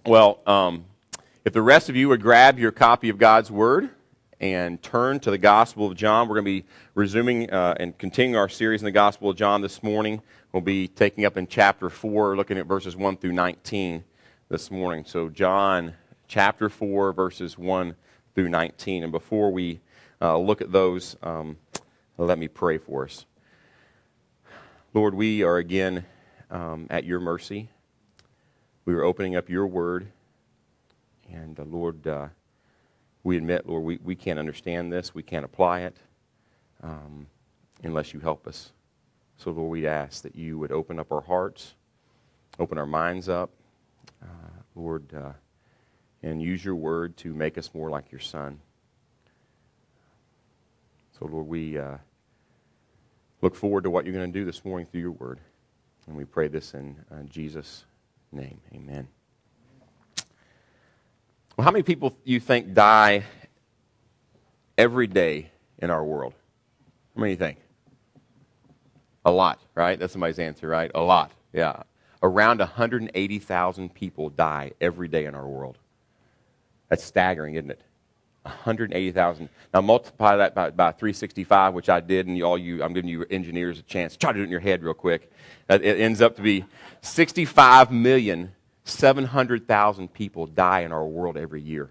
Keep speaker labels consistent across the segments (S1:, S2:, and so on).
S1: If the rest of you would grab your copy of God's Word and turn to the Gospel of John, we're going to be resuming and continuing our series in the Gospel of John this morning. We'll be taking up in chapter 4, looking at verses 1 through 19 this morning. So John chapter 4, verses 1 through 19. And before we look at those, let me pray for us. Lord, we are again at your mercy. We are opening up your Word. And Lord, we admit, Lord, we can't understand this. We can't apply it unless you help us. So, Lord, we ask that you would open up our hearts, open our minds up, Lord, and use your word to make us more like your Son. So, Lord, we look forward to what you're going to do this morning through your word. And we pray this in Jesus' name. Amen. Well, how many people you think die every day in our world? How many do you think? A lot, right? That's somebody's answer, right? A lot, yeah. Around 180,000 people die every day in our world. That's staggering, isn't it? 180,000. Now multiply that by 365, which I did, and I'm giving you engineers a chance. Try to do it in your head real quick. It ends up to be 65,700,000 people die in our world every year.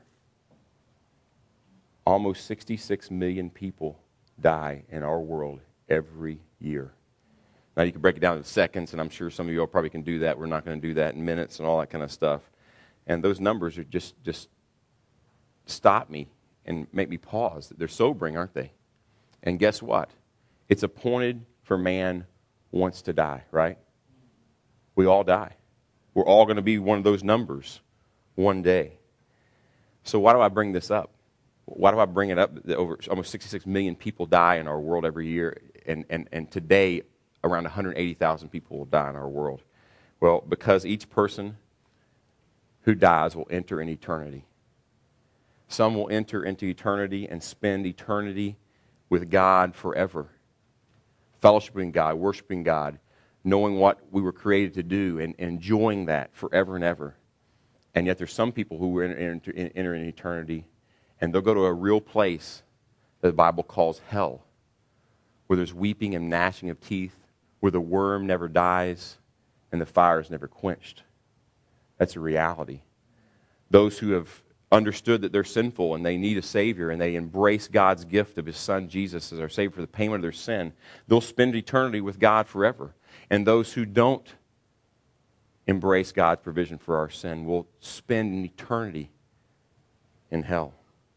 S1: Almost 66 million people die in our world every year. Now, you can break it down into seconds, and I'm sure some of you all probably can do that. We're not going to do that in minutes and all that kind of stuff. And those numbers are just stop me and make me pause. They're sobering, aren't they? And guess what? It's appointed for man once to die, right? We all die. We're all going to be one of those numbers one day. So why do I bring this up? Why do I bring it up that over almost 66 million people die in our world every year, and today around 180,000 people will die in our world? Well, because each person who dies will enter in eternity. Some will enter into eternity and spend eternity with God forever, fellowshipping God, worshiping God, knowing what we were created to do and enjoying that forever and ever. And yet there's some people who will enter in eternity, and they'll go to a real place that the Bible calls hell, where there's weeping and gnashing of teeth, where the worm never dies and the fire is never quenched. That's a reality. Those who have understood that they're sinful and they need a Savior, and they embrace God's gift of His Son Jesus as our Savior for the payment of their sin, they'll spend eternity with God forever. And those who don't embrace God's provision for our sin will spend an eternity in hell.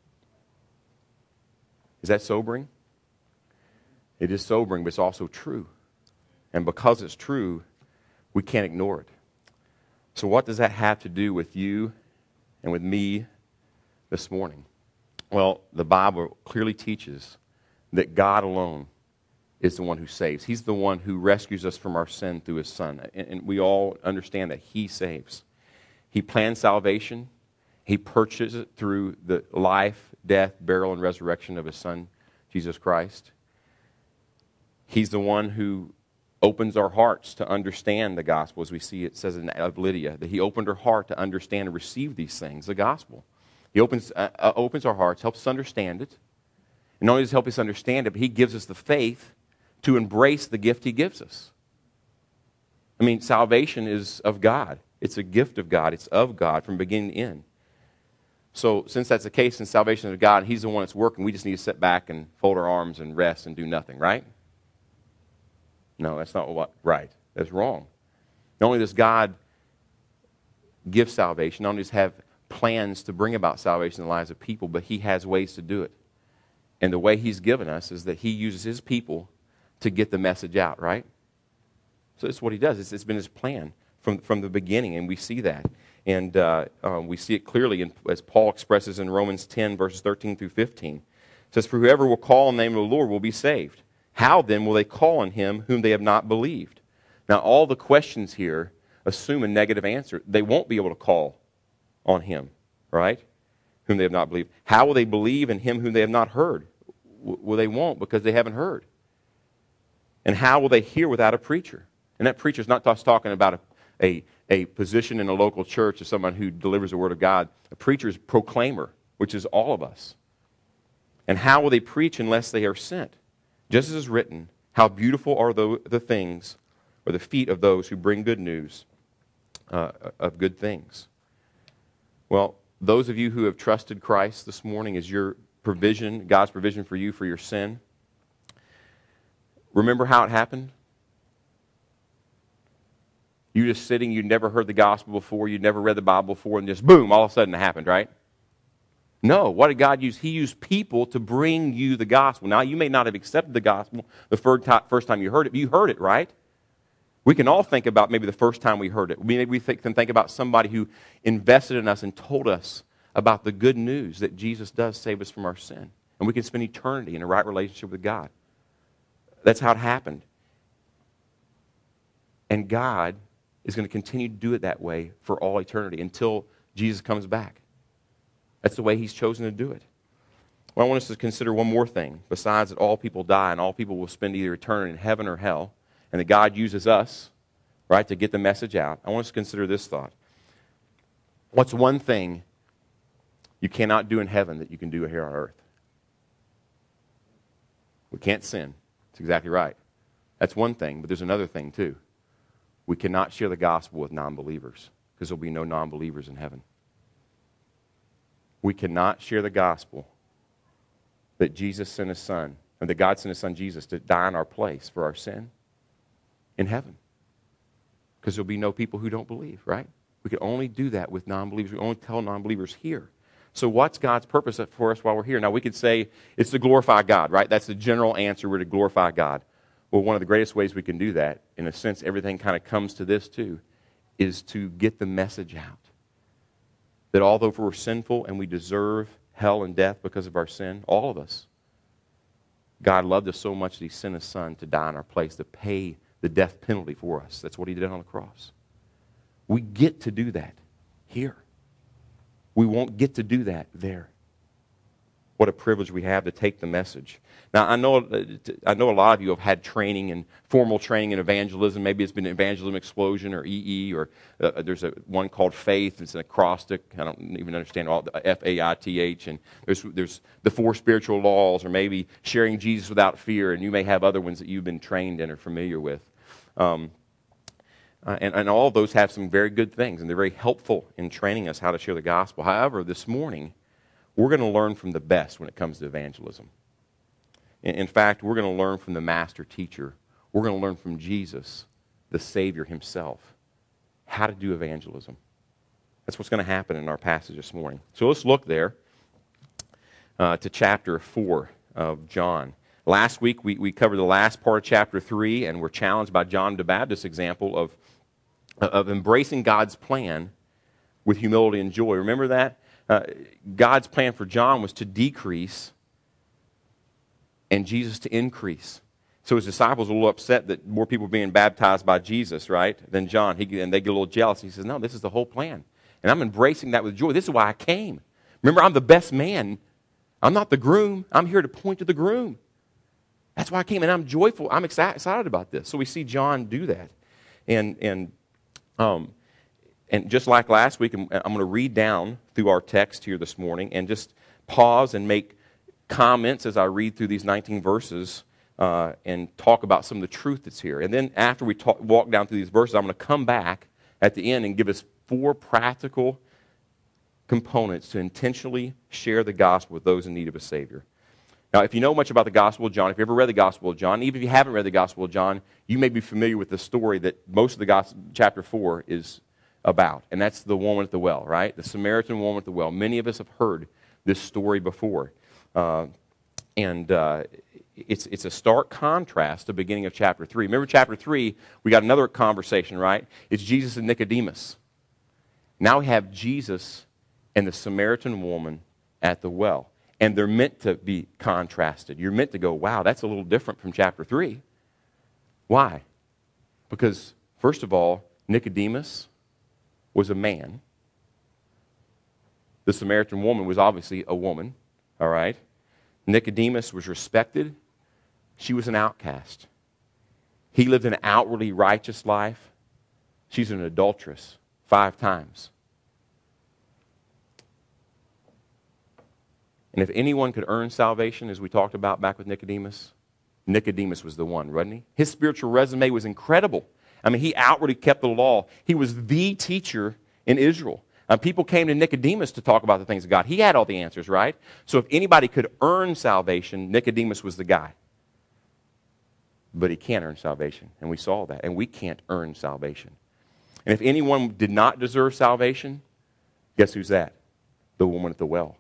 S1: Is that sobering? It is sobering, but it's also true. And because it's true, we can't ignore it. So what does that have to do with you and with me this morning? Well, the Bible clearly teaches that God alone is the one who saves. He's the one who rescues us from our sin through His Son. And we all understand that He saves. He planned salvation. He purchased it through the life, death, burial, and resurrection of His Son, Jesus Christ. He's the one who opens our hearts to understand the gospel, as we see it says of Lydia, that He opened her heart to understand and receive these things, the gospel. He opens our hearts, helps us understand it. And not only does He help us understand it, but He gives us the faith to embrace the gift He gives us. I mean, salvation is of God. It's a gift of God. It's of God from beginning to end. So since that's the case, and salvation is of God, and He's the one that's working, we just need to sit back and fold our arms and rest and do nothing, right? No, that's not right. That's wrong. Not only does God give salvation, not only does He have plans to bring about salvation in the lives of people, but He has ways to do it. And the way He's given us is that He uses His people to get the message out, right? So that's what He does. It's been His plan from the beginning, and we see that. And we see it clearly as Paul expresses in Romans 10, verses 13 through 15. It says, "For whoever will call on the name of the Lord will be saved. How then will they call on Him whom they have not believed?" Now, all the questions here assume a negative answer. They won't be able to call on Him, right? Whom they have not believed. How will they believe in Him whom they have not heard? Well, they won't, because they haven't heard. And how will they hear without a preacher? And that preacher's not just talking about a a position in a local church as someone who delivers the Word of God. A preacher is proclaimer, which is all of us. And how will they preach unless they are sent? Just as is written, how beautiful are the things, or the feet of those who bring good news of good things. Well, those of you who have trusted Christ this morning as your provision, God's provision for you for your sin, remember how it happened? You just sitting, you'd never heard the gospel before, you'd never read the Bible before, and just boom, all of a sudden it happened, right? No, what did God use? He used people to bring you the gospel. Now, you may not have accepted the gospel the first time you heard it, but you heard it, right? We can all think about maybe the first time we heard it. Maybe we can think about somebody who invested in us and told us about the good news that Jesus does save us from our sin. And we can spend eternity in a right relationship with God. That's how it happened. And God is going to continue to do it that way for all eternity until Jesus comes back. That's the way He's chosen to do it. Well, I want us to consider one more thing. Besides that all people die and all people will spend either eternity in heaven or hell, and that God uses us, right, to get the message out, I want us to consider this thought. What's one thing you cannot do in heaven that you can do here on earth? We can't sin. That's exactly right. That's one thing, but there's another thing too. We cannot share the gospel with non-believers because there'll be no non-believers in heaven. We cannot share the gospel that Jesus sent His Son, and that God sent His Son Jesus to die in our place for our sin in heaven. Because there'll be no people who don't believe, right? We can only do that with non-believers. We only tell non-believers here. So what's God's purpose for us while we're here? Now, we could say it's to glorify God, right? That's the general answer. We're to glorify God. Well, one of the greatest ways we can do that, in a sense, everything kind of comes to this too, is to get the message out. That although we're sinful and we deserve hell and death because of our sin, all of us, God loved us so much that He sent His Son to die in our place, to pay the death penalty for us. That's what He did on the cross. We get to do that here. We won't get to do that there. What a privilege we have to take the message. Now, I know a lot of you have had training and formal training in evangelism. Maybe it's been Evangelism Explosion or EE, or there's one called Faith. It's an acrostic. I don't even understand all the FAITH. And there's the 4 spiritual laws, or maybe sharing Jesus without fear. And you may have other ones that you've been trained in or familiar with. And all of those have some very good things, and they're very helpful in training us how to share the gospel. However, this morning, we're going to learn from the best when it comes to evangelism. In fact, we're going to learn from the master teacher. We're going to learn from Jesus, the Savior Himself, how to do evangelism. That's what's going to happen in our passage this morning. So let's look there to chapter 4 of John. Last week, we covered the last part of chapter 3, and we're challenged by John the Baptist's example of embracing God's plan with humility and joy. Remember that? God's plan for John was to decrease and Jesus to increase. So his disciples were a little upset that more people were being baptized by Jesus, right, than John. And they get a little jealous. He says, no, this is the whole plan. And I'm embracing that with joy. This is why I came. Remember, I'm the best man. I'm not the groom. I'm here to point to the groom. That's why I came, and I'm joyful. I'm excited about this. So we see John do that. And just like last week, I'm going to read down through our text here this morning and just pause and make comments as I read through these 19 verses and talk about some of the truth that's here. And then after we walk down through these verses, I'm going to come back at the end and give us 4 practical components to intentionally share the gospel with those in need of a Savior. Now, if you know much about the Gospel of John, if you ever read the Gospel of John, even if you haven't read the Gospel of John, you may be familiar with the story that most of the gospel, chapter 4 is about. And that's the woman at the well, right? The Samaritan woman at the well. Many of us have heard this story before. It's a stark contrast to the beginning of chapter 3. Remember chapter 3, we got another conversation, right? It's Jesus and Nicodemus. Now we have Jesus and the Samaritan woman at the well. And they're meant to be contrasted. You're meant to go, wow, that's a little different from chapter 3. Why? Because, first of all, Nicodemus was a man. The Samaritan woman was obviously a woman, all right? Nicodemus was respected. She was an outcast. He lived an outwardly righteous life. She's an adulteress 5 times. And if anyone could earn salvation, as we talked about back with Nicodemus, Nicodemus was the one, wasn't he? His spiritual resume was incredible. I mean, he outwardly kept the law. He was the teacher in Israel. People came to Nicodemus to talk about the things of God. He had all the answers, right? So if anybody could earn salvation, Nicodemus was the guy. But he can't earn salvation, and we saw that. And we can't earn salvation. And if anyone did not deserve salvation, guess who's that? The woman at the well.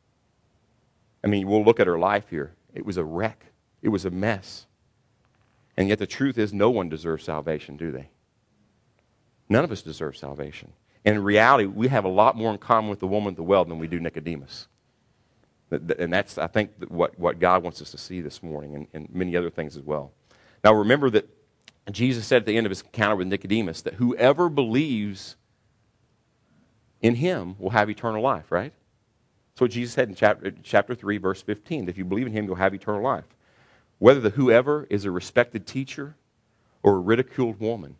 S1: I mean, we'll look at her life here. It was a wreck. It was a mess. And yet the truth is no one deserves salvation, do they? None of us deserve salvation. And in reality, we have a lot more in common with the woman at the well than we do Nicodemus. And that's, I think, what God wants us to see this morning, and many other things as well. Now remember that Jesus said at the end of his encounter with Nicodemus that whoever believes in him will have eternal life, right? That's what Jesus said in chapter 3, verse 15. That if you believe in him, you'll have eternal life. Whether the whoever is a respected teacher or a ridiculed woman,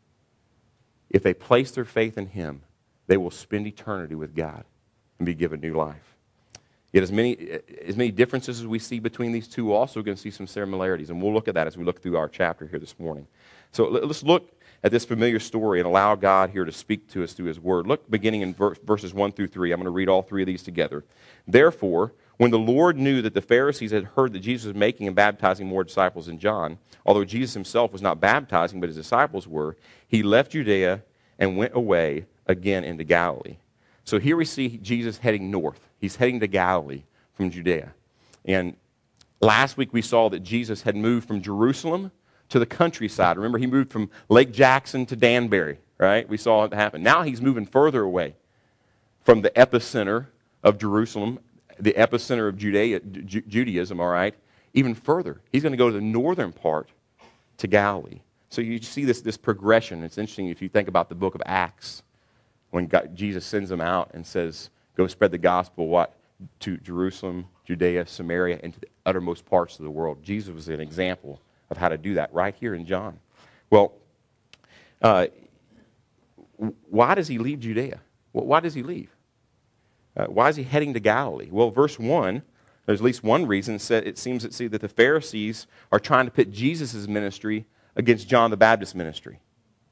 S1: if they place their faith in him, they will spend eternity with God and be given new life. Yet as many differences as we see between these two, we're also going to see some similarities, and we'll look at that as we look through our chapter here this morning. So let's look at this familiar story and allow God here to speak to us through his word. Look, beginning in verses 1 through 3. I'm going to read all 3 of these together. Therefore, when the Lord knew that the Pharisees had heard that Jesus was making and baptizing more disciples than John, although Jesus himself was not baptizing, but his disciples were, he left Judea and went away again into Galilee. So here we see Jesus heading north. He's heading to Galilee from Judea. And last week we saw that Jesus had moved from Jerusalem to the countryside. Remember, he moved from Lake Jackson to Danbury, right? We saw it happen. Now he's moving further away from the epicenter of Jerusalem, the epicenter of Judaism, all right, even further. He's going to go to the northern part to Galilee. So you see this progression. It's interesting if you think about the book of Acts, when Jesus sends them out and says, go spread the gospel, what? To Jerusalem, Judea, Samaria, and to the uttermost parts of the world. Jesus was an example of how to do that right here in John. Well, why does he leave Judea? Why does he leave? Why is he heading to Galilee? Well, verse 1, there's at least one reason. It seems that the Pharisees are trying to pit Jesus' ministry against John the Baptist's ministry.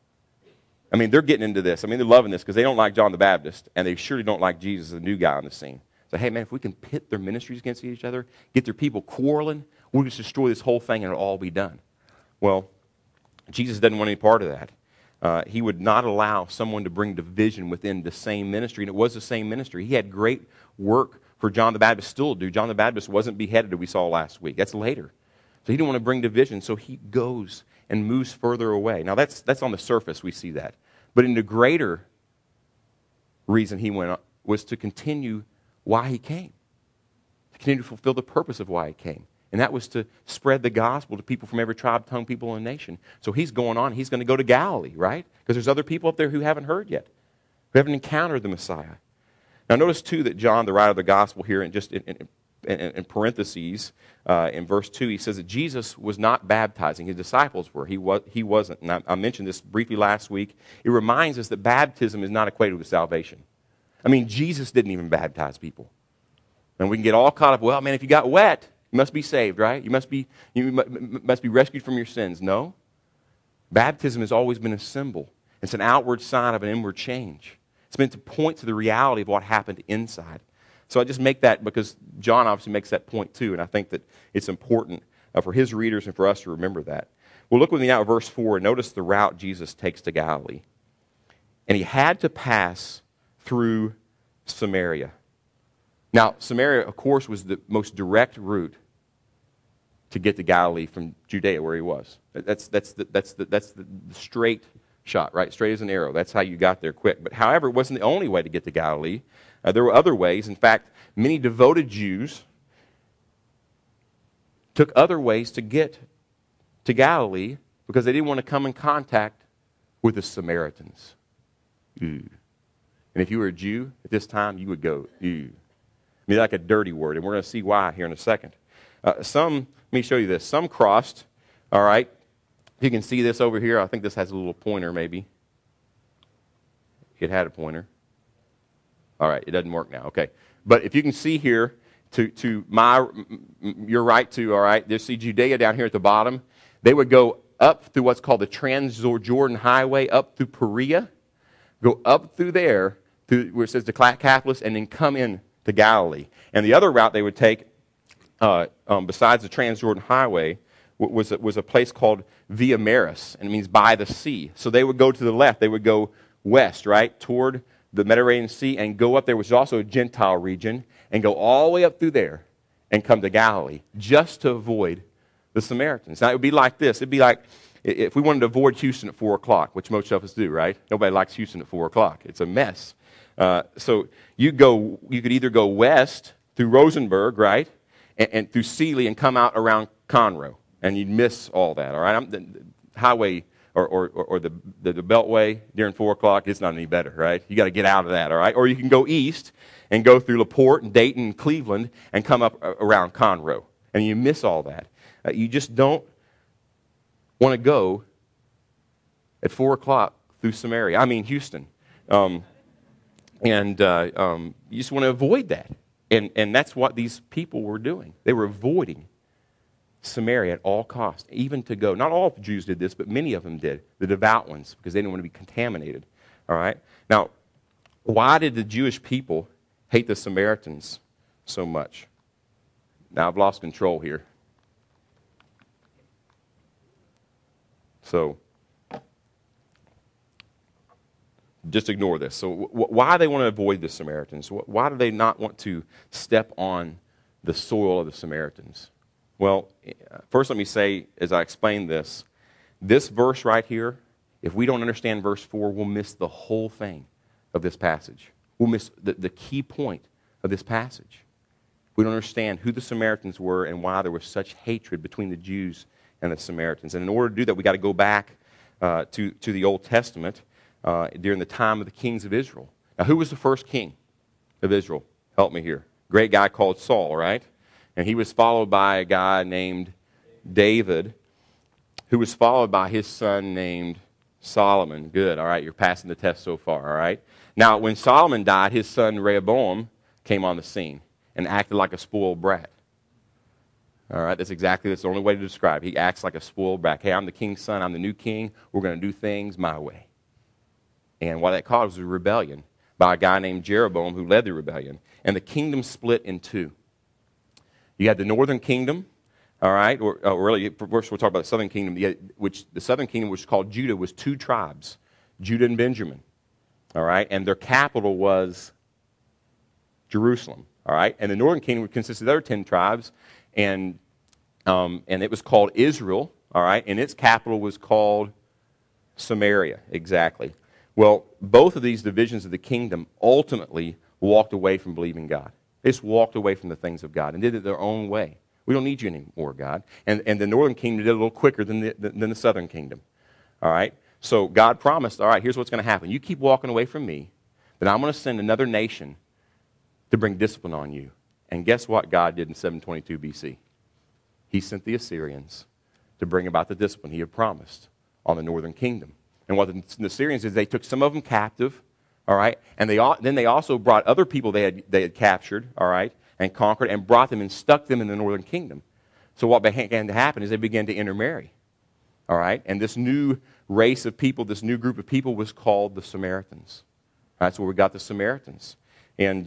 S1: I mean, they're getting into this. I mean, they're loving this because they don't like John the Baptist, and they surely don't like Jesus, the new guy on the scene. So, hey, man, if we can pit their ministries against each other, get their people quarreling, we'll just destroy this whole thing and it'll all be done. Well, Jesus doesn't want any part of that. He would not allow someone to bring division within the same ministry, and it was the same ministry. He had great work for John the Baptist still to do. John the Baptist wasn't beheaded, as we saw last week. That's later. So he didn't want to bring division, so he goes and moves further away. Now, that's on the surface, we see that. But in the greater reason he went was to continue why he came, to continue to fulfill the purpose of why he came. And that was to spread the gospel to people from every tribe, tongue, people, and nation. So he's going on. He's going to go to Galilee, right? Because there's other people up there who haven't heard yet, who haven't encountered the Messiah. Now notice, too, that John, the writer of the gospel here, in parentheses, in verse 2, he says that Jesus was not baptizing. His disciples were. He wasn't. And I mentioned this briefly last week. It reminds us that baptism is not equated with salvation. I mean, Jesus didn't even baptize people. And we can get all caught up, well, man, if you got wet, you must be saved, right? You must be rescued from your sins. No. Baptism has always been a symbol. It's an outward sign of an inward change. It's meant to point to the reality of what happened inside. So I just make that because John obviously makes that point too, and I think that it's important for his readers and for us to remember that. Well, look with me now at verse 4 and notice the route Jesus takes to Galilee. And he had to pass through Samaria. Now, Samaria, of course, was the most direct route to get to Galilee from Judea, where he was. That's the straight shot, right? Straight as an arrow. That's how you got there quick. But however, it wasn't the only way to get to Galilee. There were other ways. In fact, many devoted Jews took other ways to get to Galilee because they didn't want to come in contact with the Samaritans. Ooh. And if you were a Jew at this time, you would go, ooh. I mean, like a dirty word, and we're going to see why here in a second. Let me show you this. Some crossed, all right. You can see this over here. I think this has a little pointer maybe. It had a pointer. All right, it doesn't work now. Okay. But if you can see here, your right to, all right, there's see Judea down here at the bottom. They would go up through what's called the Trans-Jordan Highway, up through Perea, go up through there, through where it says Decapolis, and then come in to Galilee. And the other route they would take, besides the Trans-Jordan Highway, was a place called Via Maris, and it means by the sea. So they would go to the left. They would go west, right, toward the Mediterranean Sea, and go up there, which is also a Gentile region, and go all the way up through there and come to Galilee, just to avoid the Samaritans. Now, it would be like this. It would be like if we wanted to avoid Houston at 4 o'clock, which most of us do, right? Nobody likes Houston at 4 o'clock. It's a mess. So you could either go west through Rosenberg, right, and through Sealy and come out around Conroe, and you'd miss all that, all right? The highway or the Beltway during 4 o'clock, it's not any better, right? You got to get out of that, all right? Or you can go east and go through LaPorte and Dayton and Cleveland and come up around Conroe, and you miss all that. You just don't want to go at 4 o'clock through Houston. You just want to avoid that. And that's what these people were doing. They were avoiding Samaria at all costs, even to go. Not all Jews did this, but many of them did, the devout ones, because they didn't want to be contaminated. All right? Now, why did the Jewish people hate the Samaritans so much? Now, I've lost control here. So, just ignore this. So, why do they want to avoid the Samaritans? Why do they not want to step on the soil of the Samaritans? Well, first let me say, as I explain this verse right here, if we don't understand verse 4, we'll miss the whole thing of this passage. We'll miss the key point of this passage. We don't understand who the Samaritans were and why there was such hatred between the Jews and the Samaritans. And in order to do that, we've got to go back to the Old Testament during the time of the kings of Israel. Now, who was the first king of Israel? Help me here. Great guy called Saul, right? And he was followed by a guy named David, who was followed by his son named Solomon. Good, all right, you're passing the test so far, all right? Now, when Solomon died, his son Rehoboam came on the scene and acted like a spoiled brat. All right, that's the only way to describe it. He acts like a spoiled brat. Hey, I'm the king's son, I'm the new king, we're going to do things my way. And what that caused was a rebellion by a guy named Jeroboam who led the rebellion. And the kingdom split in two. You had the northern kingdom, all right, or really, first we'll talk about the southern kingdom, the southern kingdom, which was called Judah, was 2 tribes, Judah and Benjamin, all right, and their capital was Jerusalem, all right, and the northern kingdom consisted of the other 10 tribes, and it was called Israel, all right, and its capital was called Samaria, exactly. Well, both of these divisions of the kingdom ultimately walked away from believing God. They just walked away from the things of God and did it their own way. We don't need you anymore, God. And the northern kingdom did it a little quicker than the southern kingdom. All right? So God promised, all right, here's what's going to happen. You keep walking away from me, then I'm going to send another nation to bring discipline on you. And guess what God did in 722 BC? He sent the Assyrians to bring about the discipline he had promised on the northern kingdom. And what the Assyrians did, they took some of them captive, all right, and then they also brought other people they had captured, all right, and conquered, and brought them and stuck them in the northern kingdom. So what began to happen is they began to intermarry, all right, and this new race of people, this new group of people was called the Samaritans. That's where we got the Samaritans. And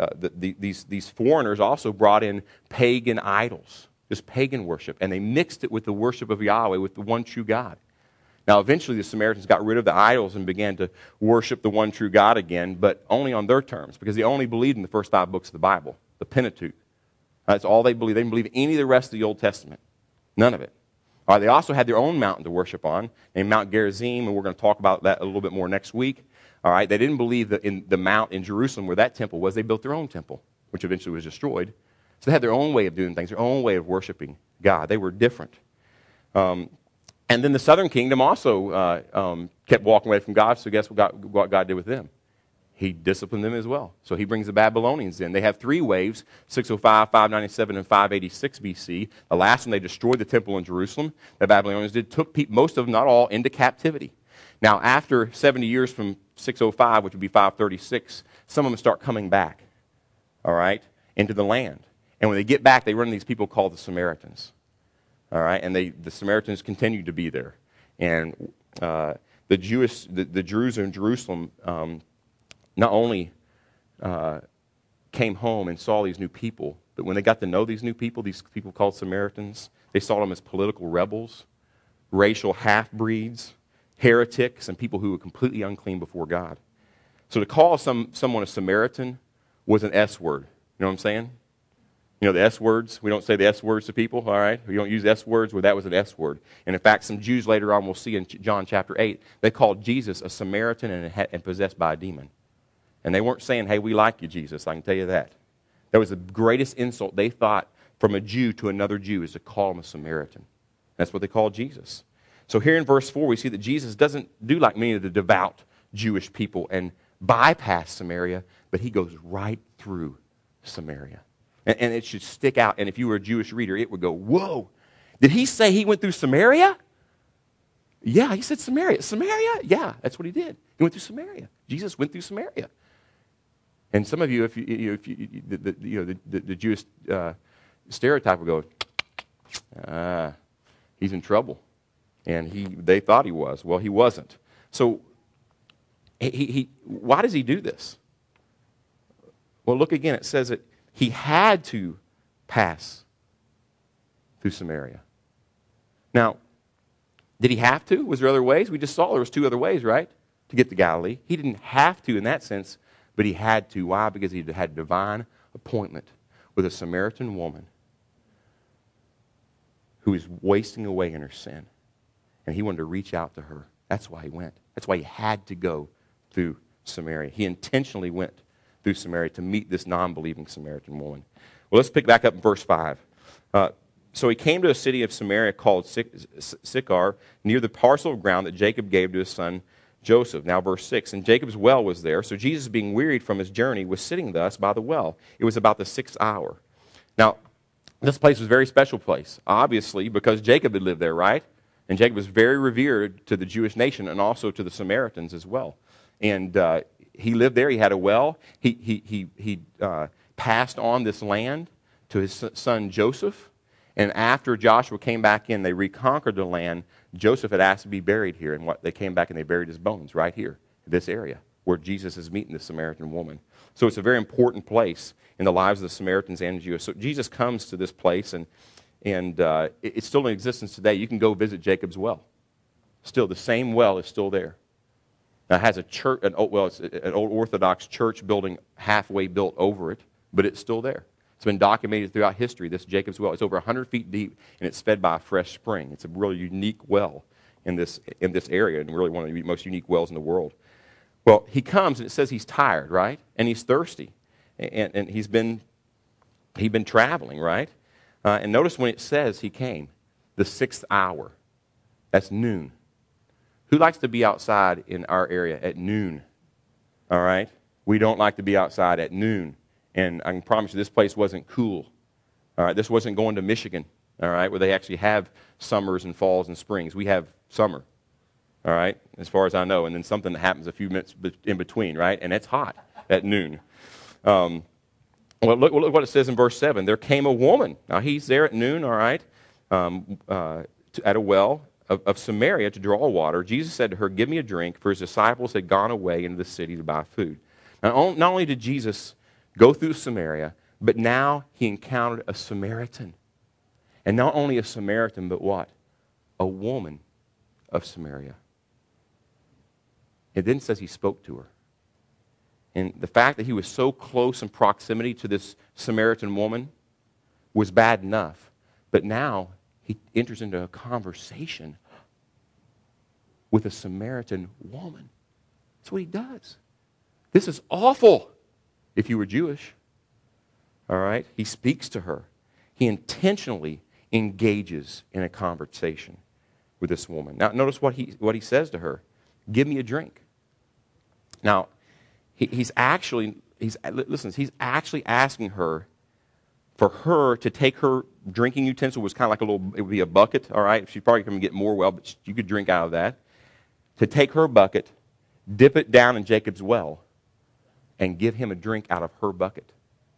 S1: these foreigners also brought in pagan idols, just pagan worship, and they mixed it with the worship of Yahweh, with the one true God. Now, eventually, the Samaritans got rid of the idols and began to worship the one true God again, but only on their terms, because they only believed in the first 5 books of the Bible, the Pentateuch. That's all they believed. They didn't believe any of the rest of the Old Testament. None of it. All right, they also had their own mountain to worship on, named Mount Gerizim, and we're going to talk about that a little bit more next week. All right, they didn't believe that in the mount in Jerusalem where that temple was. They built their own temple, which eventually was destroyed. So they had their own way of doing things, their own way of worshiping God. They were different. And then the southern kingdom also kept walking away from God, so guess what God did with them? He disciplined them as well. So he brings the Babylonians in. They have 3 waves, 605, 597, and 586 BC. The last one, they destroyed the temple in Jerusalem. The Babylonians took most of them, not all, into captivity. Now, after 70 years from 605, which would be 536, some of them start coming back, all right, into the land. And when they get back, they run into these people called the Samaritans, all right, and the Samaritans continue to be there. And the Jews in Jerusalem not only came home and saw these new people, but when they got to know these people called Samaritans, they saw them as political rebels, racial half-breeds, heretics, and people who were completely unclean before God. So to call someone a Samaritan was an S word. You know what I'm saying? You know the S words? We don't say the S words to people, all right? We don't use S words. Well, that was an S word. And in fact, some Jews later on, we'll see in John chapter 8, they called Jesus a Samaritan and possessed by a demon. And they weren't saying, hey, we like you, Jesus. I can tell you that. That was the greatest insult they thought from a Jew to another Jew, is to call him a Samaritan. That's what they called Jesus. So here in verse 4, we see that Jesus doesn't do like many of the devout Jewish people and bypass Samaria, but he goes right through Samaria. And it should stick out. And if you were a Jewish reader, it would go, whoa, did he say he went through Samaria? Yeah, he said Samaria. Samaria? Yeah, that's what he did. He went through Samaria. Jesus went through Samaria. And some of you, the Jewish stereotype would go, he's in trouble. And they thought he was. Well, he wasn't. So why does he do this? Well, look again. It says that he had to pass through Samaria. Now, did he have to? Was there other ways? We just saw there was 2 other ways, right, to get to Galilee. He didn't have to in that sense, but he had to. Why? Because he had divine appointment with a Samaritan woman who was wasting away in her sin. And he wanted to reach out to her. That's why he went. That's why he had to go through Samaria. He intentionally went through Samaria to meet this non-believing Samaritan woman. Well, let's pick back up in verse 5. So he came to a city of Samaria called Sychar, near the parcel of ground that Jacob gave to his son Joseph. Now verse 6, and Jacob's well was there, so Jesus, being wearied from his journey, was sitting thus by the well. It was about the 6th hour. Now, this place was a very special place, obviously, because Jacob had lived there, right? And Jacob was very revered to the Jewish nation and also to the Samaritans as well. And he lived there. He had a well. He passed on this land to his son Joseph. And after Joshua came back in, they reconquered the land. Joseph had asked to be buried here. And they came back and they buried his bones right here, this area, where Jesus is meeting the Samaritan woman. So it's a very important place in the lives of the Samaritans and Jews. So Jesus comes to this place, and it's still in existence today. You can go visit Jacob's well. Still, the same well is still there. Now, it has it's an old Orthodox church building halfway built over it, but it's still there. It's been documented throughout history, this Jacob's well. It's over 100 feet deep, and it's fed by a fresh spring. It's a really unique well in this area, and really one of the most unique wells in the world. Well, he comes, and it says he's tired, right? And he's thirsty. And he's been traveling, right? And notice when it says he came, the 6th hour. That's noon. Who likes to be outside in our area at noon? All right? We don't like to be outside at noon. And I can promise you this place wasn't cool. All right? This wasn't going to Michigan, all right, where they actually have summers and falls and springs. We have summer, all right, as far as I know. And then something that happens a few minutes in between, right? And it's hot at noon. Well, look what it says in verse 7. There came a woman. Now, he's there at noon, all right, at a well of Samaria to draw water. Jesus said to her, give me a drink, for his disciples had gone away into the city to buy food. Now, not only did Jesus go through Samaria, but now he encountered a Samaritan. And not only a Samaritan, but what? A woman of Samaria. It then says he spoke to her. And the fact that he was so close in proximity to this Samaritan woman was bad enough. But now he enters into a conversation with a Samaritan woman. That's what he does. This is awful if you were Jewish. All right? He speaks to her. He intentionally engages in a conversation with this woman. Now, notice what he says to her. Give me a drink. Now, he's actually asking her for her to take her drinking utensil, was kind of like it would be a bucket, all right? She's probably going to get more well, but you could drink out of that. To take her bucket dip it down in Jacob's well, and give him a drink out of her bucket.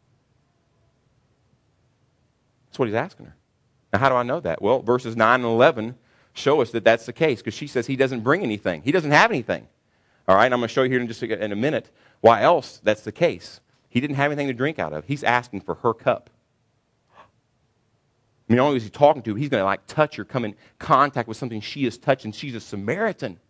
S1: That's what he's asking her. Now, how do I know that? Well, verses 9 and 11 show us that that's the case, because she says he doesn't bring anything. He doesn't have anything. All right, and I'm going to show you here in a minute why else that's the case. He didn't have anything to drink out of. He's asking for her cup. I mean, not only is he talking to her, he's going to touch her, come in contact with something she has touched, and she's a Samaritan.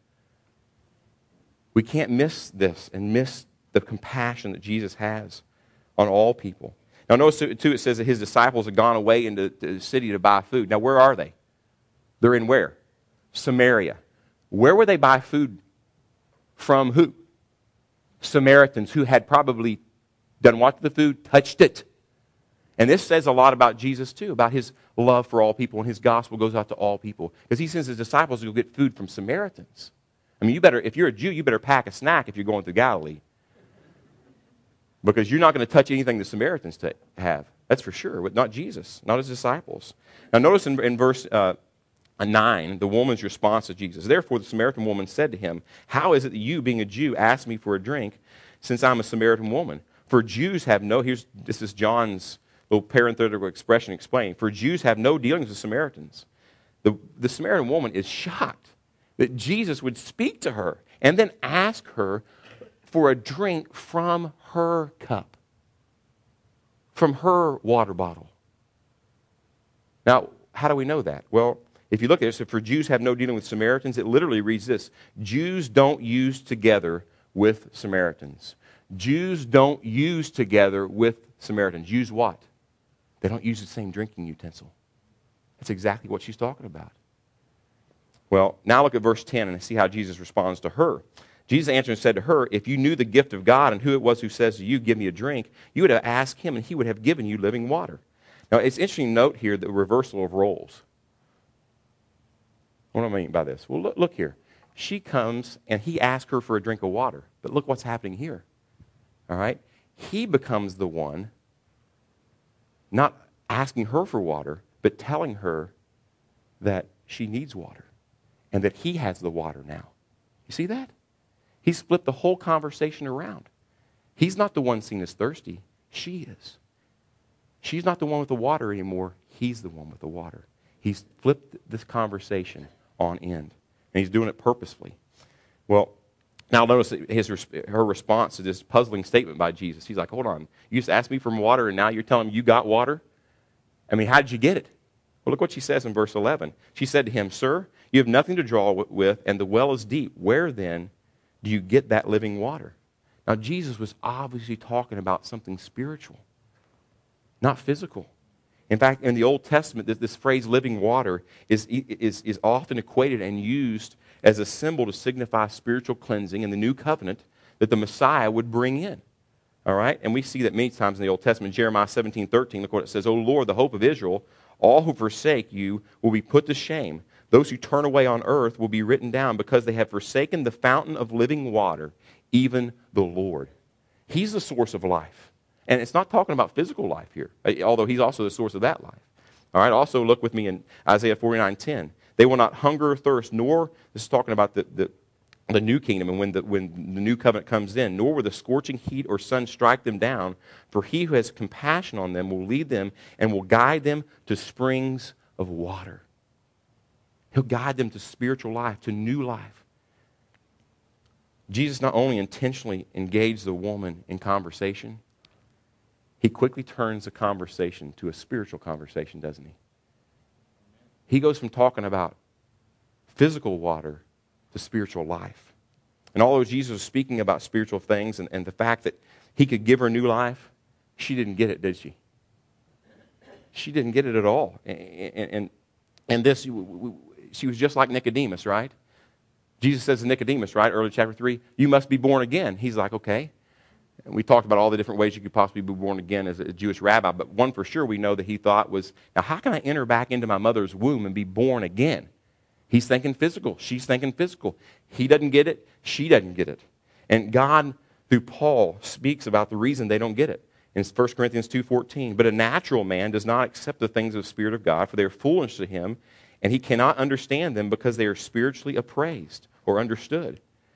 S1: We can't miss this and miss the compassion that Jesus has on all people. Now, notice, too, it says that his disciples had gone away into the city to buy food. Now, where are they? They're in where? Samaria. Where would they buy food from who? Samaritans who had probably done what to the food? Touched it. And this says a lot about Jesus, too, about his love for all people, and his gospel goes out to all people. Because he sends his disciples to go get food from Samaritans. I mean, if you're a Jew, you better pack a snack if you're going through Galilee. Because you're not going to touch anything the Samaritans have. That's for sure. But not Jesus, not his disciples. Now notice in verse 9, the woman's response to Jesus. Therefore the Samaritan woman said to him, how is it that you, being a Jew, ask me for a drink, since I'm a Samaritan woman? For Jews have no, this is John's little parenthetical expression explained. For Jews have no dealings with Samaritans. The Samaritan woman is shocked that Jesus would speak to her and then ask her for a drink from her cup, from her water bottle. Now, how do we know that? Well, if you look at it, so for Jews have no dealing with Samaritans, it literally reads this: Jews don't use together with Samaritans. Jews don't use together with Samaritans. Use what? They don't use the same drinking utensil. That's exactly what she's talking about. Well, now look at verse 10 and see how Jesus responds to her. Jesus answered and said to her, if you knew the gift of God and who it was who says to you, give me a drink, you would have asked him and he would have given you living water. Now, it's interesting to note here the reversal of roles. What do I mean by this? Well, look here. She comes and he asks her for a drink of water. But look what's happening here. All right? He becomes the one not asking her for water, but telling her that she needs water and that he has the water now. You see that? He's flipped the whole conversation around. He's not the one seen as thirsty. She is. She's not the one with the water anymore. He's the one with the water. He's flipped this conversation on end. And he's doing it purposefully. Well, now notice her response to this puzzling statement by Jesus. He's like, hold on. You just asked me for water and now you're telling me you got water? I mean, how did you get it? Well, look what she says in verse 11. She said to him, sir, you have nothing to draw with, and the well is deep. Where then do you get that living water? Now, Jesus was obviously talking about something spiritual, not physical. In fact, in the Old Testament, this phrase living water is often equated and used as a symbol to signify spiritual cleansing in the new covenant that the Messiah would bring in. All right? And we see that many times in the Old Testament. Jeremiah 17:13, look what it says. O Lord, the hope of Israel, all who forsake you will be put to shame. Those who turn away on earth will be written down because they have forsaken the fountain of living water, even the Lord. He's the source of life. And it's not talking about physical life here, although he's also the source of that life. All right, also look with me in Isaiah 49:10. They will not hunger or thirst, nor, this is talking about the new kingdom and when the new covenant comes in, nor will the scorching heat or sun strike them down, for he who has compassion on them will lead them and will guide them to springs of water. He'll guide them to spiritual life, to new life. Jesus not only intentionally engaged the woman in conversation, he quickly turns the conversation to a spiritual conversation, doesn't he? He goes from talking about physical water to spiritual life. And although Jesus was speaking about spiritual things and the fact that he could give her new life, she didn't get it, did she? She didn't get it at all. And this, she was just like Nicodemus, right? Jesus says to Nicodemus, right, early chapter 3, you must be born again. He's like, okay. And we talked about all the different ways you could possibly be born again as a Jewish rabbi, but one for sure we know that he thought was, now how can I enter back into my mother's womb and be born again? He's thinking physical. She's thinking physical. He doesn't get it. She doesn't get it. And God, through Paul, speaks about the reason they don't get it. In 1 Corinthians 2:14, but a natural man does not accept the things of the Spirit of God, for they are foolish to him, and he cannot understand them because they are spiritually appraised or understood.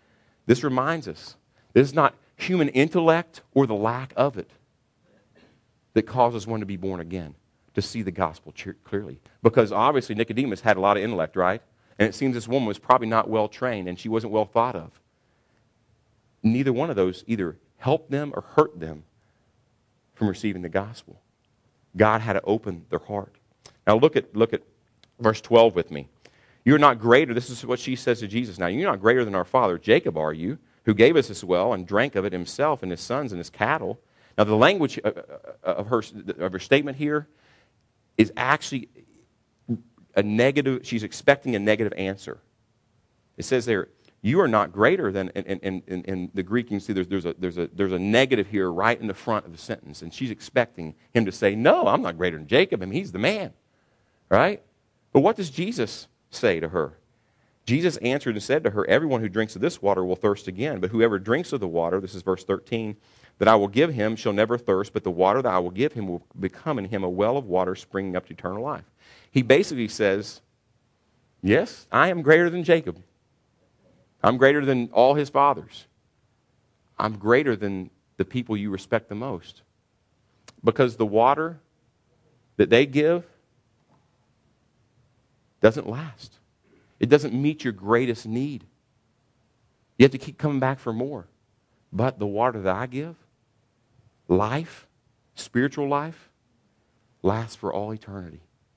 S1: This reminds us, this is not human intellect or the lack of it that causes one to be born again, to see the gospel clearly. Because obviously Nicodemus had a lot of intellect, right? And it seems this woman was probably not well trained and she wasn't well thought of. Neither one of those either helped them or hurt them from receiving the gospel. God had to open their heart. Now look at verse 12 with me. You're not greater, this is what she says to Jesus now, you're not greater than our father Jacob, are you, who gave us this well and drank of it himself and his sons and his cattle. Now the language of her statement here is actually a negative, she's expecting a negative answer. It says there, you are not greater than, in the Greek, you can see there's a negative here right in the front of the sentence. And she's expecting him to say, no, I'm not greater than Jacob. I mean, he's the man. Right? But what does Jesus say to her? Jesus answered and said to her, everyone who drinks of this water will thirst again. But whoever drinks of the water, this is verse 13, that I will give him shall never thirst, but the water that I will give him will become in him a well of water springing up to eternal life. He basically says, yes, I am greater than Jacob. I'm greater than all his fathers. I'm greater than the people you respect the most. Because the water that they give doesn't last. It doesn't meet your greatest need. You have to keep coming back for more. But the water that I give, life, spiritual life, lasts for all eternity.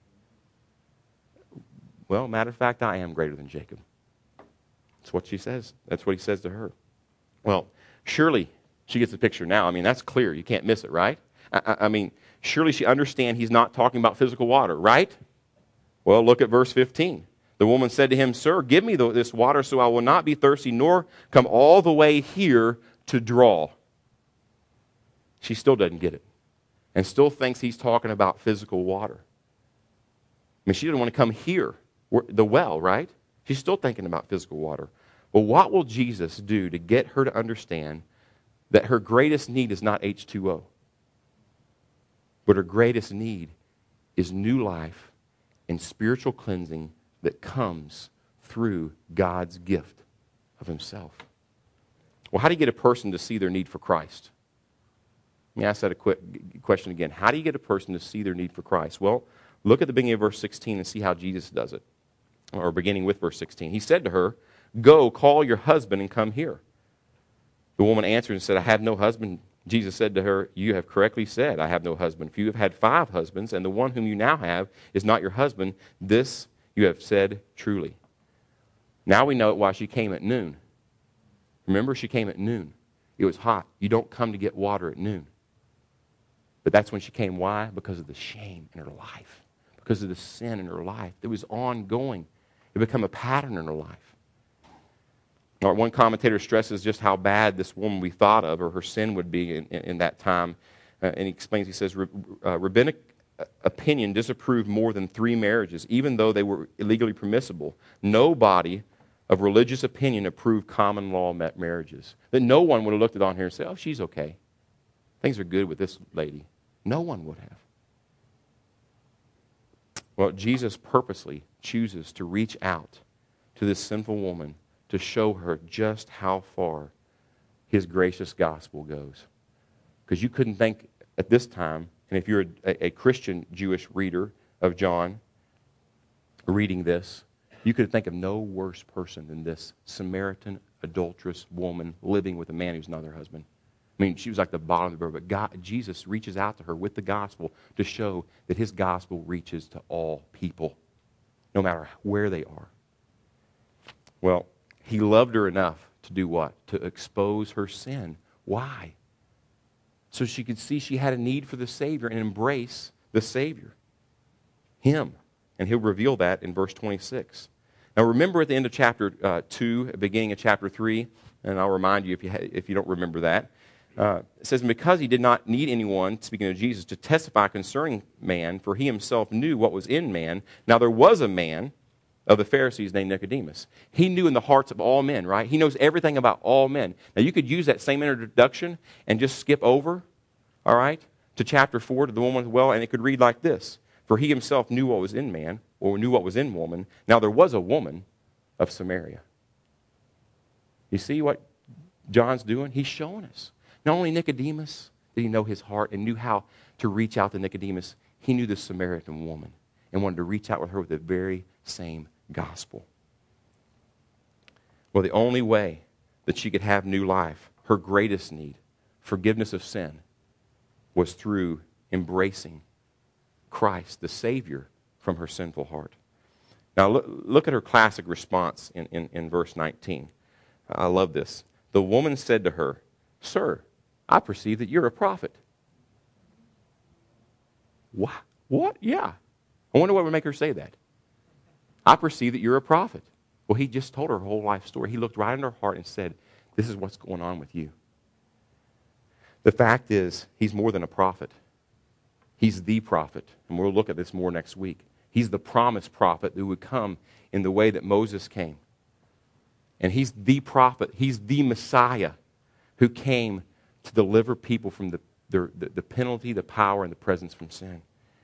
S1: Well, matter of fact, I am greater than Jacob. That's what she says. That's what he says to her. Well, surely she gets the picture now. I mean, that's clear. You can't miss it, right? I mean, surely she understands he's not talking about physical water, right? Well, look at verse 15. The woman said to him, sir, give me this water so I will not be thirsty, nor come all the way here to draw. She still doesn't get it and still thinks he's talking about physical water. I mean, she didn't want to come here, the well, right? She's still thinking about physical water. Well, what will Jesus do to get her to understand that her greatest need is not H2O, but her greatest need is new life and spiritual cleansing that comes through God's gift of himself? Well, how do you get a person to see their need for Christ? Let me ask that a quick question again. How do you get a person to see their need for Christ? Well, look at the beginning of verse 16 and see how Jesus does it. Or beginning with verse 16. He said to her, go, call your husband and come here. The woman answered and said, I have no husband. Jesus said to her, you have correctly said, I have no husband. For you have had 5 husbands, and the one whom you now have is not your husband. This you have said truly. Now we know why she came at noon. Remember, she came at noon. It was hot. You don't come to get water at noon. But that's when she came. Why? Because of the shame in her life. Because of the sin in her life. It was ongoing. It became a pattern in her life. One commentator stresses just how bad this woman we thought of, or her sin would be in that time. And he explains, he says, rabbinic opinion disapproved more than 3 marriages, even though they were illegally permissible. Nobody of religious opinion approved common law marriages. That no one would have looked at on here and said, oh, she's okay. Things are good with this lady. No one would have. Well, Jesus purposely chooses to reach out to this sinful woman to show her just how far his gracious gospel goes. Because you couldn't think at this time, and if you're a Christian Jewish reader of John reading this, you could think of no worse person than this Samaritan adulterous woman living with a man who's not her husband. I mean, she was like the bottom of the barrel, but Jesus reaches out to her with the gospel to show that his gospel reaches to all people, no matter where they are. Well, he loved her enough to do what? To expose her sin. Why? So she could see she had a need for the Savior and embrace the Savior, him. And he'll reveal that in verse 26. Now remember at the end of chapter 2, beginning of chapter 3, and I'll remind you if you don't remember that, it says, because he did not need anyone, speaking of Jesus, to testify concerning man, for he himself knew what was in man. Now there was a man of the Pharisees named Nicodemus. He knew in the hearts of all men, right? He knows everything about all men. Now you could use that same introduction and just skip over, all right, to chapter 4, to the woman as well, and it could read like this. For he himself knew what was in man, or knew what was in woman. Now there was a woman of Samaria. You see what John's doing? He's showing us. Not only Nicodemus did he know his heart and knew how to reach out to Nicodemus, he knew the Samaritan woman and wanted to reach out with her with the very same gospel. Well, the only way that she could have new life, her greatest need, forgiveness of sin, was through embracing Christ, the Savior, from her sinful heart. Now, look at her classic response in verse 19. I love this. The woman said to her, "Sir, I perceive that you're a prophet." What? What? Yeah. I wonder what would make her say that. I perceive that you're a prophet. Well, he just told her whole life story. He looked right in her heart and said, this is what's going on with you. The fact is, he's more than a prophet. He's the prophet. And we'll look at this more next week. He's the promised prophet who would come in the way that Moses came. And he's the prophet. He's the Messiah who came to deliver people from the penalty, the power, and the presence from sin.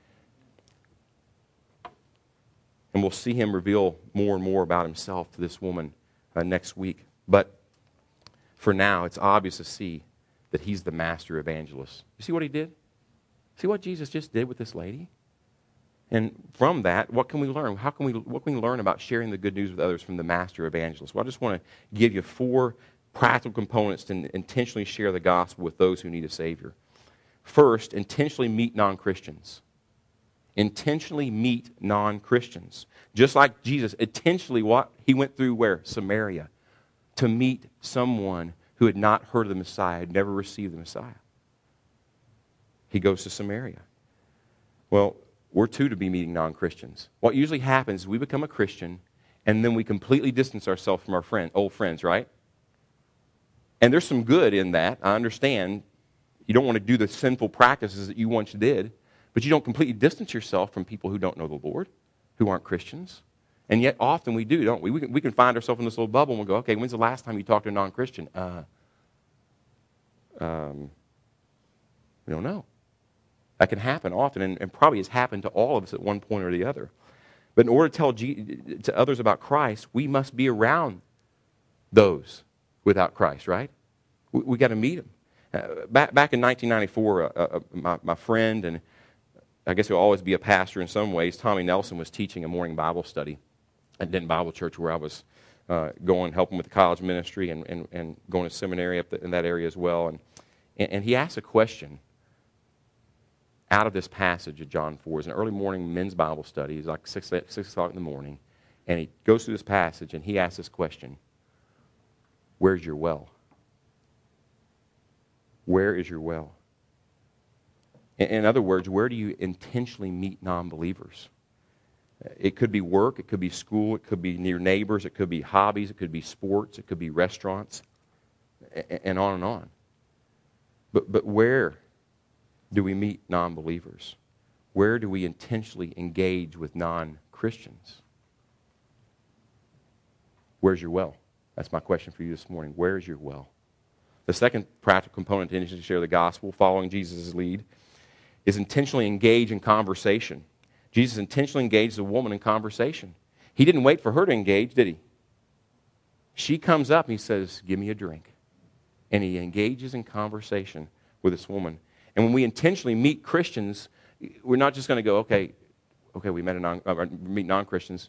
S1: And we'll see him reveal more and more about himself to this woman next week. But for now, it's obvious to see that he's the master evangelist. You see what he did? See what Jesus just did with this lady? And from that, what can we learn? What can we learn about sharing the good news with others from the master evangelist? Well, I just want to give you 4 practical components to intentionally share the gospel with those who need a Savior. First, intentionally meet non-Christians. Intentionally meet non-Christians. Just like Jesus, intentionally he went through where? Samaria. To meet someone who had not heard of the Messiah, had never received the Messiah. He goes to Samaria. Well, we're too to be meeting non-Christians. What usually happens is we become a Christian and then we completely distance ourselves from our old friends, right? And there's some good in that. I understand you don't want to do the sinful practices that you once did, but you don't completely distance yourself from people who don't know the Lord, who aren't Christians. And yet often we do, don't we? We can find ourselves in this little bubble and we'll go, okay, when's the last time you talked to a non-Christian? We don't know. That can happen often and probably has happened to all of us at one point or the other. But in order to tell to others about Christ, we must be around those without Christ, right? We got to meet them. Back in 1994, my friend, and I guess he'll always be a pastor in some ways, Tommy Nelson, was teaching a morning Bible study at Denton Bible Church where I was going, helping with the college ministry and going to seminary up in that area as well. And he asked a question out of this passage of John 4. It's an early morning men's Bible study. It's like 6 o'clock in the morning. And he goes through this passage and he asks this question, where's your well? Where is your well? In other words, where do you intentionally meet non-believers? It could be work, it could be school, it could be near neighbors, it could be hobbies, it could be sports, it could be restaurants, and on and on. But where do we meet non-believers? Where do we intentionally engage with non-Christians? Where's your well? That's my question for you this morning. Where is your well? The second practical component to intentionally share the gospel, following Jesus' lead, is intentionally engage in conversation. Jesus intentionally engaged the woman in conversation. He didn't wait for her to engage, did he? She comes up and he says, give me a drink. And he engages in conversation with this woman. And when we intentionally meet Christians, we're not just going to go, okay, we meet non-Christians.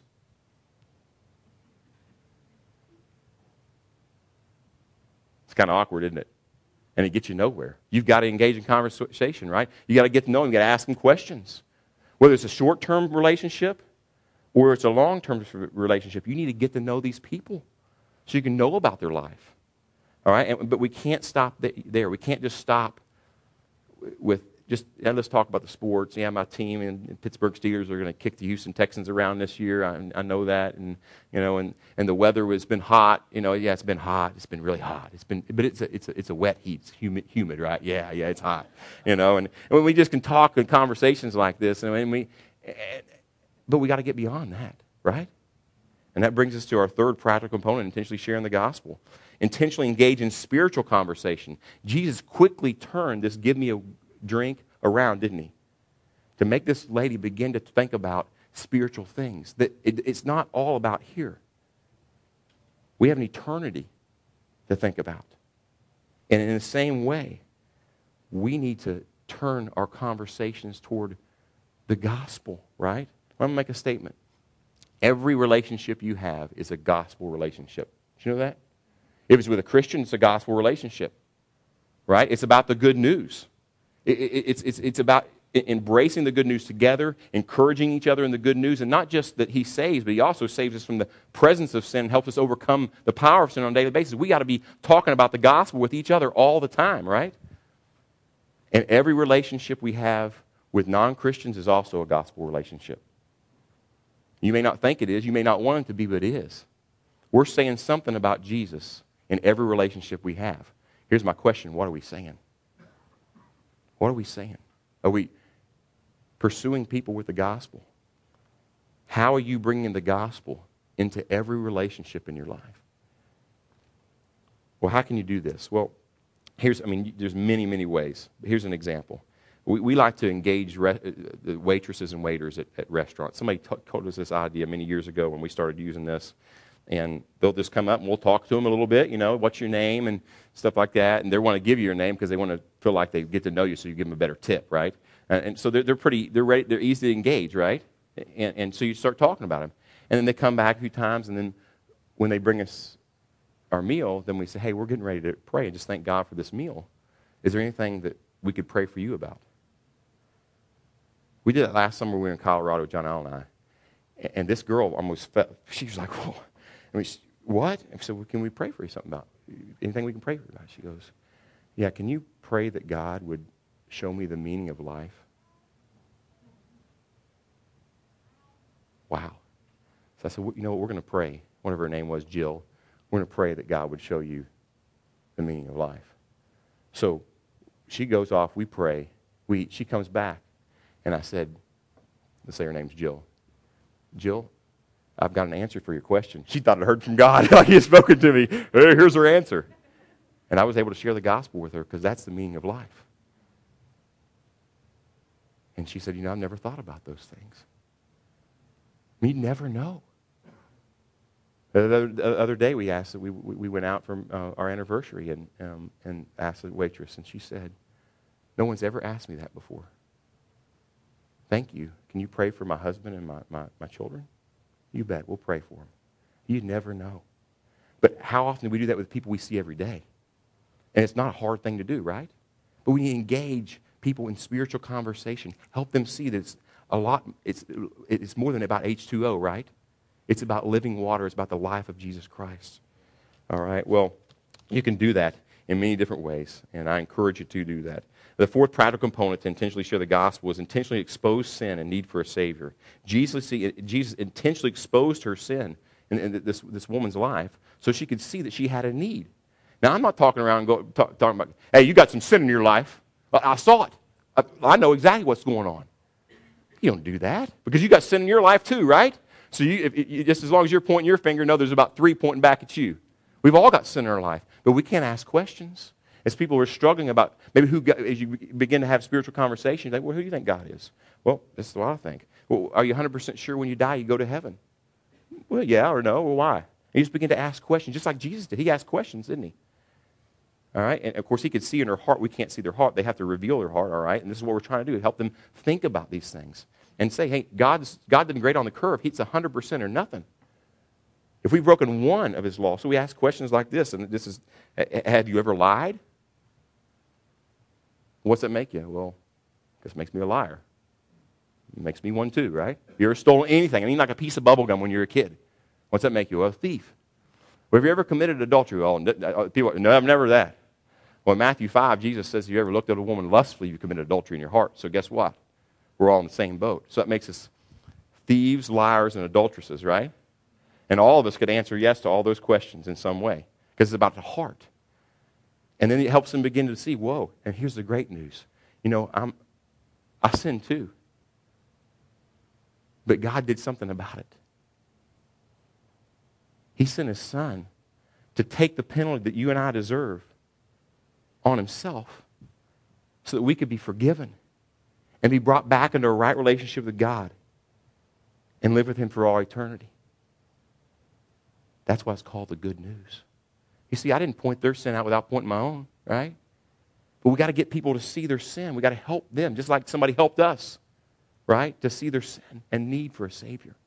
S1: It's kind of awkward, isn't it? And it gets you nowhere. You've got to engage in conversation, right? You got to get to know them. You got to ask them questions. Whether it's a short-term relationship or it's a long-term relationship, you need to get to know these people so you can know about their life. All right? But we can't stop there. We can't just stop with let's talk about the sports. Yeah, my team and Pittsburgh Steelers are going to kick the Houston Texans around this year. I know that, and the weather has been hot. Yeah, it's been hot. It's been really hot. But it's a wet heat. It's humid, right? Yeah, it's hot. And when we just can talk in conversations like this, but we got to get beyond that, right? And that brings us to our third practical component: intentionally sharing the gospel. Intentionally engage in spiritual conversation. Jesus quickly turned this "give me a drink" around, didn't he? To make this lady begin to think about spiritual things. That it's not all about here. We have an eternity to think about. And in the same way, we need to turn our conversations toward the gospel, right? I'm going to make a statement. Every relationship you have is a gospel relationship. Did you know that? If it's with a Christian, it's a gospel relationship, right? It's about the good news. It's about embracing the good news together, encouraging each other in the good news, and not just that he saves, but he also saves us from the presence of sin and helps us overcome the power of sin on a daily basis. We got to be talking about the gospel with each other all the time, right? And every relationship we have with non-Christians is also a gospel relationship. You may not think it is, you may not want it to be, but it is. We're saying something about Jesus in every relationship we have. Here's my question, what are we saying? What are we saying? Are we pursuing people with the gospel? How are you bringing the gospel into every relationship in your life? Well, how can you do this? Well, there's many, many ways. Here's an example. We like to engage the waitresses and waiters at restaurants. Somebody told us this idea many years ago when we started using this. And they'll just come up and we'll talk to them a little bit, what's your name and stuff like that. And they want to give you your name because they want to feel like they get to know you so you give them a better tip, right? And so they're ready, they're easy to engage, right? And so you start talking about them. And then they come back a few times, and then when they bring us our meal, then we say, hey, we're getting ready to pray and just thank God for this meal. Is there anything that we could pray for you about? We did that last summer. We were in Colorado, John Allen and I. And this girl almost felt, she was like, whoa. What? I said, well, can we pray for you something about? Anything we can pray for you about? She goes, yeah, can you pray that God would show me the meaning of life? Wow. So I said, well, you know what, we're going to pray. One of her name was Jill. We're going to pray that God would show you the meaning of life. So she goes off, we pray, she comes back, and I said, let's say her name's Jill. Jill, I've got an answer for your question. She thought I heard from God, like he had spoken to me. Hey, here's her answer. And I was able to share the gospel with her because that's the meaning of life. And she said, I've never thought about those things. We never know. The other day we asked, we went out for our anniversary and asked the waitress, and she said, no one's ever asked me that before. Thank you. Can you pray for my husband and my children? You bet. We'll pray for them. You never know. But how often do we do that with people we see every day? And it's not a hard thing to do, right? But we engage people in spiritual conversation. Help them see that it's more than about H2O, right? It's about living water. It's about the life of Jesus Christ. All right? Well, you can do that in many different ways, and I encourage you to do that. The fourth practical component to intentionally share the gospel is intentionally expose sin and need for a Savior. Jesus intentionally exposed her sin in this woman's life so she could see that she had a need. Now, I'm not talking around and talking about, hey, you got some sin in your life. I saw it. I know exactly what's going on. You don't do that because you got sin in your life too, right? So just as long as you're pointing your finger, no, there's about three pointing back at you. We've all got sin in our life, but we can't ask questions. As people are struggling about, maybe as you begin to have spiritual conversations, like, well, who do you think God is? Well, this is what I think. Well, are you 100% sure when you die you go to heaven? Well, yeah or no. Well, why? And you just begin to ask questions, just like Jesus did. He asked questions, didn't he? All right? And, of course, he could see in her heart. We can't see their heart. They have to reveal their heart, all right? And this is what we're trying to do, help them think about these things. And say, hey, God didn't grade on the curve. It's 100% or nothing. If we've broken one of his laws, so we ask questions like this, and this is, have you ever lied? What's that make you? Well, this makes me a liar. It makes me one too, right? You ever stolen anything? I mean, like a piece of bubble gum when you're a kid. What's that make you? Well, a thief. Well, have you ever committed adultery? Well, people, no, I've never that. Well, in Matthew 5, Jesus says, if you ever looked at a woman lustfully, you committed adultery in your heart. So guess what? We're all in the same boat. So that makes us thieves, liars, and adulteresses, right? And all of us could answer yes to all those questions in some way because it's about the heart. And then it helps them begin to see, whoa, and here's the great news. I sin too. But God did something about it. He sent his son to take the penalty that you and I deserve on himself so that we could be forgiven and be brought back into a right relationship with God and live with him for all eternity. That's why it's called the good news. You see, I didn't point their sin out without pointing my own. right? But we got to get people to see their sin. We got to help them, just like somebody helped us, right? To see their sin and need for a Savior.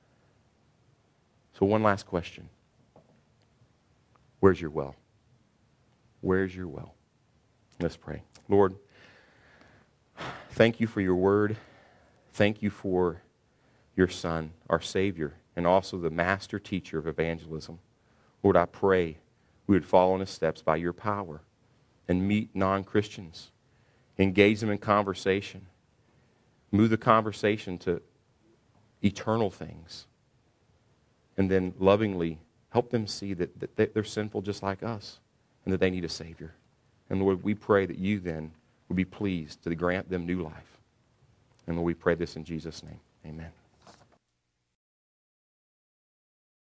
S1: So one last question. Where's your well? Where's your well? Let's pray. Lord, thank you for your word. Thank you for your Son, our Savior, and also the master teacher of evangelism. Lord, I pray we would follow in his steps by your power and meet non-Christians, engage them in conversation, move the conversation to eternal things, and then lovingly help them see that they're sinful just like us and that they need a Savior. And Lord, we pray that you then would be pleased to grant them new life. And Lord, we pray this in Jesus' name. Amen.